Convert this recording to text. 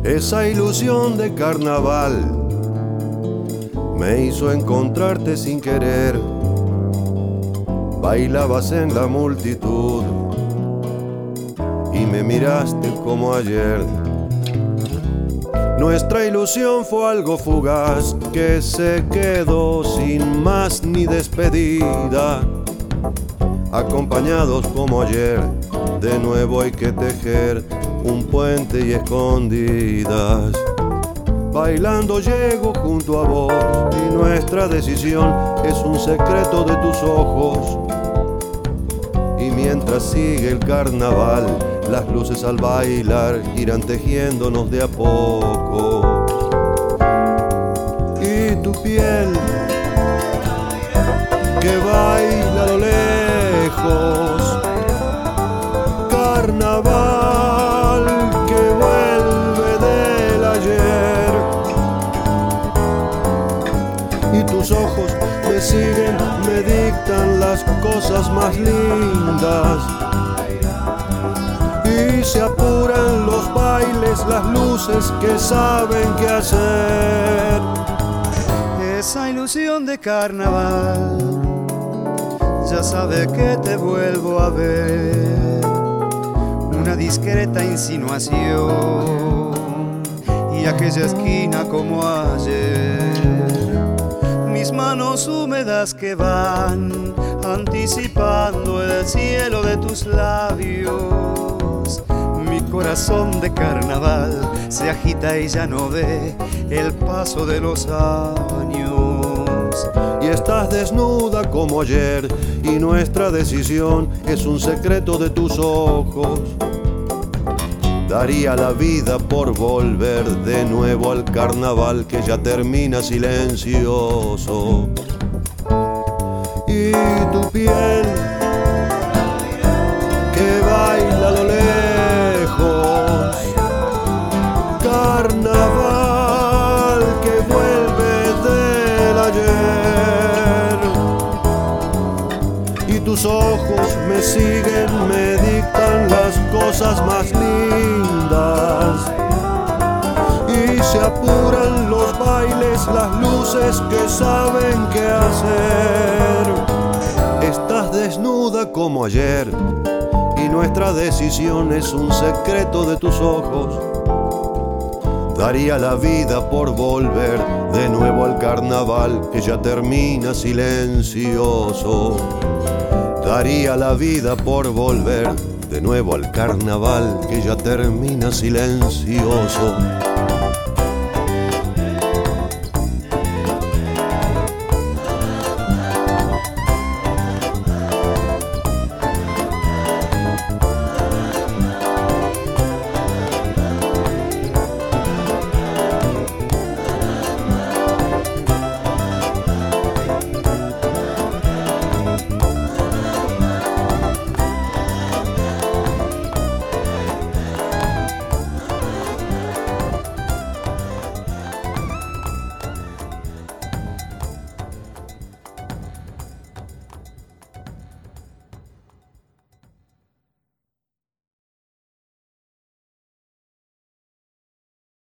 Esa ilusión de carnaval me hizo encontrarte sin querer. Bailabas en la multitud y me miraste como ayer. Nuestra ilusión fue algo fugaz que se quedó sin más ni despedida. Acompañados como ayer, de nuevo hay que tejer un puente y escondidas. Bailando llego junto a vos y nuestra decisión es un secreto de tus ojos. Y mientras sigue el carnaval, las luces al bailar irán tejiéndonos de a poco. Y tu piel que baila a lo lejos, carnaval que vuelve del ayer. Y tus ojos me siguen, me dictan las cosas más lindas. Y se apuran los bailes, las luces que saben qué hacer. Esa ilusión de carnaval ya sabe que te vuelvo a ver. Una discreta insinuación y aquella esquina como ayer. Mis manos húmedas que van anticipando el cielo de tus labios. Mi corazón de carnaval se agita y ya no ve el paso de los años. Y estás desnuda como ayer y nuestra decisión es un secreto de tus ojos. Daría la vida por volver de nuevo al carnaval que ya termina silencioso. Y tu piel que baila a lo lejos, carnaval que vuelve del ayer. Y tus ojos me siguen, me dictan las cosas más lindas. Y se apuran los bailes, las luces que saben qué hacer. Estás desnuda como ayer y nuestra decisión es un secreto de tus ojos. Daría la vida por volver de nuevo al carnaval que ya termina silencioso. Daría la vida por volver de nuevo al carnaval que ya termina silencioso.